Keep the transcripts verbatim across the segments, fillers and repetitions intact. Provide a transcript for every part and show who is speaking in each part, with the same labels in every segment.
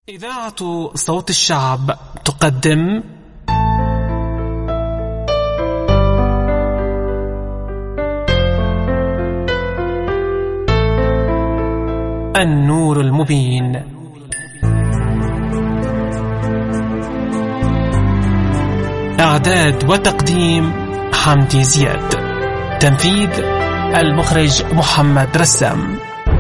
Speaker 1: إذاعة صوت الشعب تقدم النور المبين. إعداد وتقديم حمدي زياد. تنفيذ المخرج محمد رسام.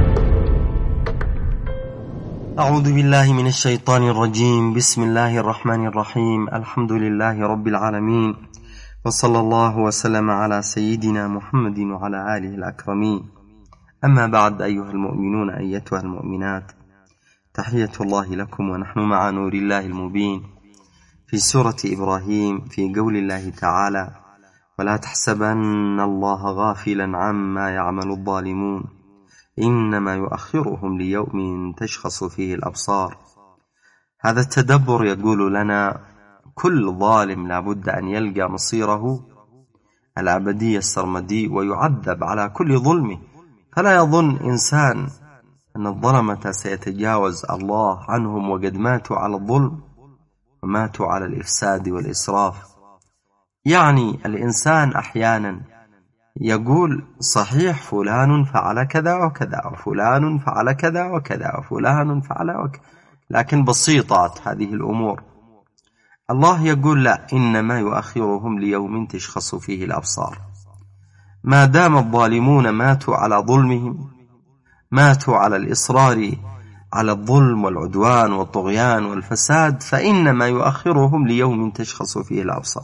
Speaker 2: أعوذ بالله من الشيطان الرجيم. بسم الله الرحمن الرحيم. الحمد لله رب العالمين، وصلى الله وسلم على سيدنا محمد وعلى آله الأكرمين. أما بعد، أيها المؤمنون أيتها المؤمنات، تحية الله لكم ونحن مع نور الله المبين في سورة إبراهيم في قول الله تعالى: ولا تحسبن الله غافلا عما يعمل الظالمون إنما يؤخرهم ليوم تشخص فيه الأبصار. هذا التدبر يقول لنا كل ظالم لابد أن يلقى مصيره الأبدي السرمدي ويعذب على كل ظلمه، فلا يظن إنسان أن الظلمة سيتجاوز الله عنهم وقد ماتوا على الظلم وماتوا على الإفساد والإسراف. يعني الإنسان أحيانا يقول صحيح فلان فعل كذا وكذا وفلان فعل كذا وكذا وفلان فعل وكذا، لكن بسيطات هذه الأمور. الله يقول لا، إنما يؤخرهم ليوم تشخص فيه الأبصار. ما دام الظالمون ماتوا على ظلمهم، ماتوا على الإصرار على الظلم والعدوان والطغيان والفساد، فإنما يؤخرهم ليوم تشخص فيه الأبصار.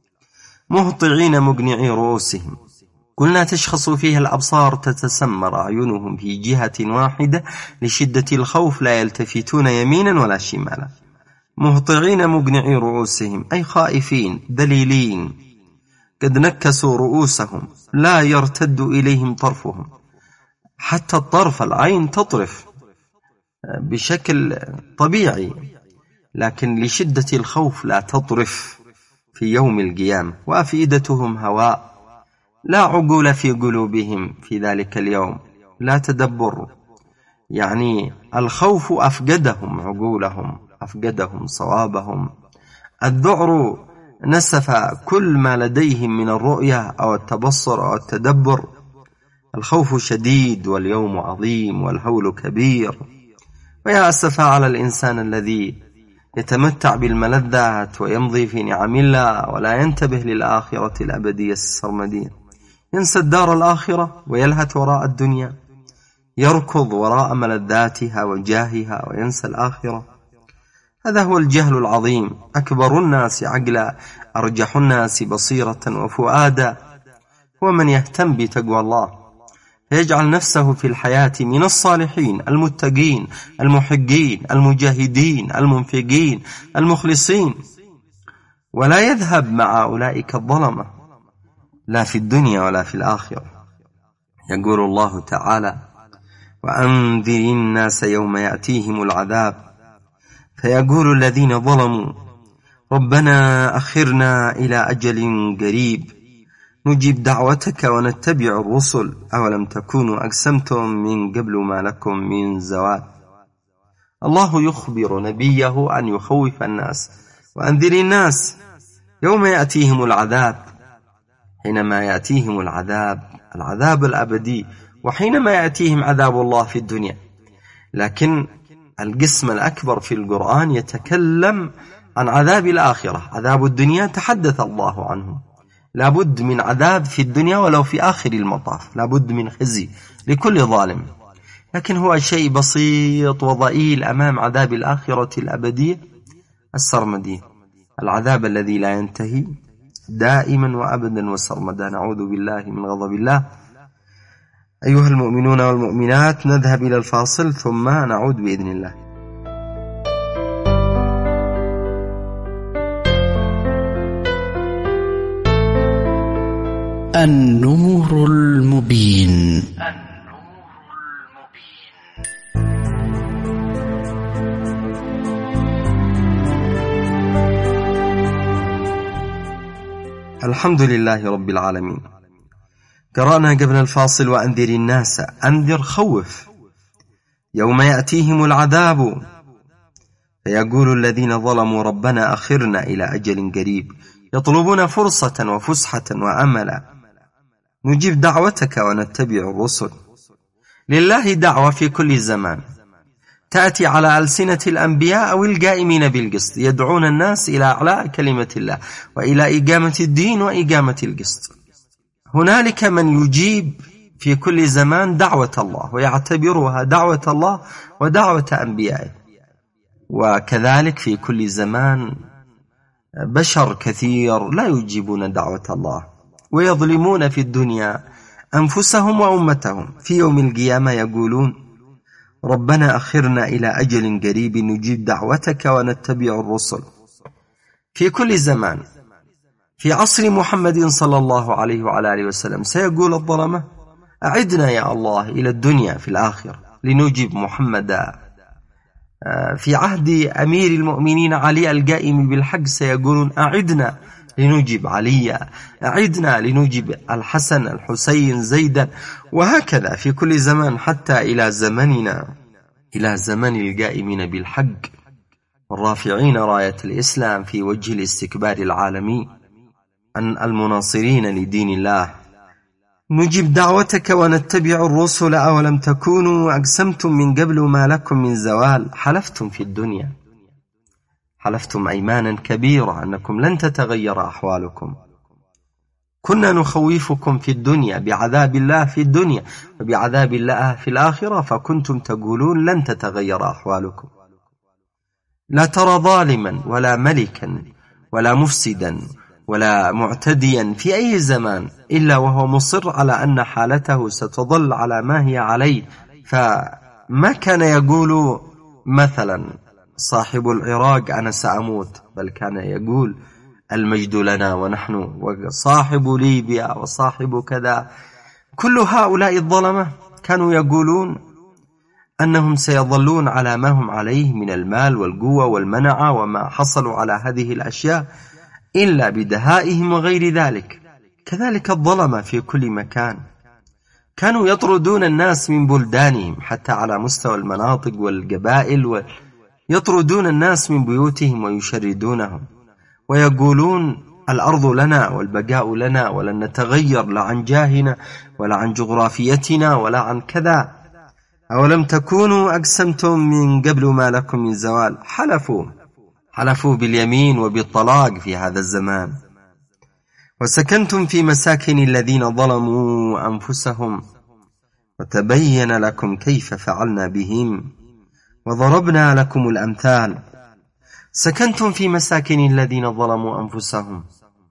Speaker 2: مهطعين مقنعي رؤوسهم. قلنا تشخص فيها الأبصار، تتسمر أعينهم في جهة واحدة لشدة الخوف، لا يلتفتون يمينا ولا شمالا. مهطعين مقنعي رؤوسهم أي خائفين ذليلين، قد نكسوا رؤوسهم، لا يرتد إليهم طرفهم. حتى الطرف العين تطرف بشكل طبيعي، لكن لشدة الخوف لا تطرف في يوم القيامة. وأفئدتهم هواء، لا عقول في قلوبهم في ذلك اليوم، لا تدبر. يعني الخوف أفقدهم عقولهم، أفقدهم صوابهم. الذعر نسف كل ما لديهم من الرؤية أو التبصر أو التدبر. الخوف شديد واليوم عظيم والهول كبير. ويا أسفا على الإنسان الذي يتمتع بالملذات ويمضي في نعم الله ولا ينتبه للآخرة الأبدية السرمدية. ينسى الدار الآخرة ويلهث وراء الدنيا، يركض وراء ملذاتها وجاهها وينسى الآخرة. هذا هو الجهل العظيم. أكبر الناس عقلا، أرجح الناس بصيرة وفؤادا، هو من يهتم بتقوى الله، يجعل نفسه في الحياة من الصالحين المتقين المحقين المجاهدين المنفقين المخلصين، ولا يذهب مع أولئك الظلمة لا في الدنيا ولا في الآخرة. يقول الله تعالى: وأنذر الناس يوم يأتيهم العذاب فيقول الذين ظلموا ربنا أخرنا إلى أجل قريب نجيب دعوتك ونتبع الرسل أولم تكونوا أقسمتم من قبل ما لكم من زوال. الله يخبر نبيه أن يخوف الناس: وأنذر الناس يوم يأتيهم العذاب. حينما يأتيهم العذاب، العذاب الأبدي، وحينما يأتيهم عذاب الله في الدنيا. لكن القسم الأكبر في القرآن يتكلم عن عذاب الآخرة. عذاب الدنيا تحدث الله عنه، لابد من عذاب في الدنيا ولو في آخر المطاف، لابد من خزي لكل ظالم، لكن هو شيء بسيط وضئيل أمام عذاب الآخرة الأبدية السرمدية، العذاب الذي لا ينتهي دائما وأبدا وسرمدا. نعوذ بالله من غضب الله. أيها المؤمنون والمؤمنات، نذهب إلى الفاصل ثم نعود بإذن الله.
Speaker 3: النور المبين.
Speaker 2: الحمد لله رب العالمين. قرأنا قبل الفاصل: وأنذر الناس، أنذر خوف، يوم يأتيهم العذاب فيقول الذين ظلموا ربنا أخرنا إلى أجل قريب، يطلبون فرصة وفسحة وأملا، نجيب دعوتك ونتبع الرسل. لله دعوة في كل زمان تأتي على ألسنة الأنبياء أو القائمين بالقسط، يدعون الناس إلى أعلاء كلمة الله وإلى إقامة الدين وإقامة القسط. هنالك من يجيب في كل زمان دعوة الله ويعتبرها دعوة الله ودعوة أنبيائه، وكذلك في كل زمان بشر كثير لا يجيبون دعوة الله ويظلمون في الدنيا أنفسهم وأمتهم. في يوم القيامة يقولون ربنا أخرنا إلى أجل قريب نجيب دعوتك ونتبع الرسل. في كل زمان في عصر محمد صلى الله عليه وعلى آله وسلم سيقول الظلمة أعدنا يا الله إلى الدنيا في الآخرة لنجيب محمدا. في عهد أمير المؤمنين علي القائم بالحق سيقولون أعدنا لنجيب عليا، أعدنا لنجيب الحسن الحسين زيدا، وهكذا في كل زمان حتى إلى زمننا، إلى زمن القائمين بالحق والرافعين راية الإسلام في وجه الاستكبار العالمي عن المناصرين لدين الله. نجيب دعوتك ونتبع الرسل أولم تكونوا أقسمتم من قبل ما لكم من زوال. حلفتم في الدنيا، حلفتم أيمانا كبيرة أنكم لن تتغير أحوالكم. كنا نخوفكم في الدنيا بعذاب الله في الدنيا وبعذاب الله في الآخرة، فكنتم تقولون لن تتغير أحوالكم. لا ترى ظالما ولا ملكا ولا مفسدا ولا معتديا في أي زمان إلا وهو مصر على أن حالته ستظل على ما هي عليه. فما كان يقول مثلا صاحب العراق أنا سأموت، بل كان يقول المجد لنا ونحن، وصاحب ليبيا وصاحب كذا. كل هؤلاء الظلمة كانوا يقولون أنهم سيظلون على ما هم عليه من المال والقوة والمنعة وما حصلوا على هذه الأشياء إلا بدهائهم وغير ذلك. كذلك الظلمة في كل مكان كانوا يطردون الناس من بلدانهم حتى على مستوى المناطق والقبائل، ويطردون الناس من بيوتهم ويشردونهم ويقولون الأرض لنا والبقاء لنا ولن نتغير لا عن جاهنا ولا عن جغرافيتنا ولا عن كذا. أولم تكونوا أقسمتم من قبل ما لكم من زوال. حلفوا حلفوا باليمين وبالطلاق في هذا الزمان. وسكنتم في مساكن الذين ظلموا أنفسهم وتبين لكم كيف فعلنا بهم وضربنا لكم الأمثال. سكنتم في مساكن الذين ظلموا أنفسهم،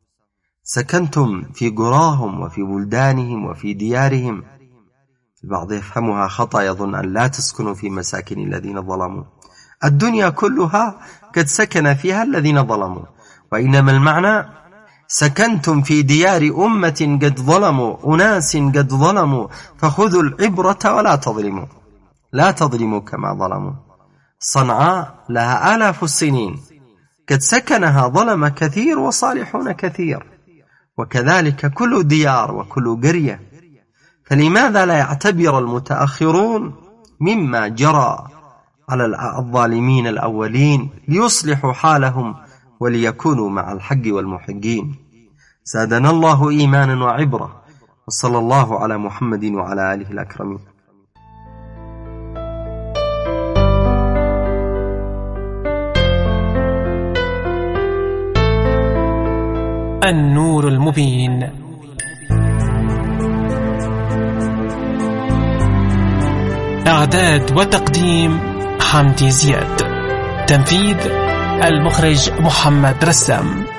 Speaker 2: سكنتم في قراهم وفي بلدانهم وفي ديارهم. البعض يفهمها خطأ، يظن أن لا تسكنوا في مساكن الذين ظلموا. الدنيا كلها قد سكن فيها الذين ظلموا، وإنما المعنى سكنتم في ديار أمة قد ظلموا، أناس قد ظلموا، فخذوا العبرة ولا تظلموا، لا تظلموا كما ظلموا. صنعاء لها آلاف السنين قد سكنها ظلم كثير وصالحون كثير، وكذلك كل ديار وكل قرية. فلماذا لا يعتبر المتأخرون مما جرى على الظالمين الأولين ليصلحوا حالهم وليكونوا مع الحق والمحقين؟ زادنا الله إيمانا وعبرة، وصلى الله على محمد وعلى آله الأكرمين.
Speaker 1: النور المبين. إعداد وتقديم حمدي زياد. تنفيذ المخرج محمد رسام.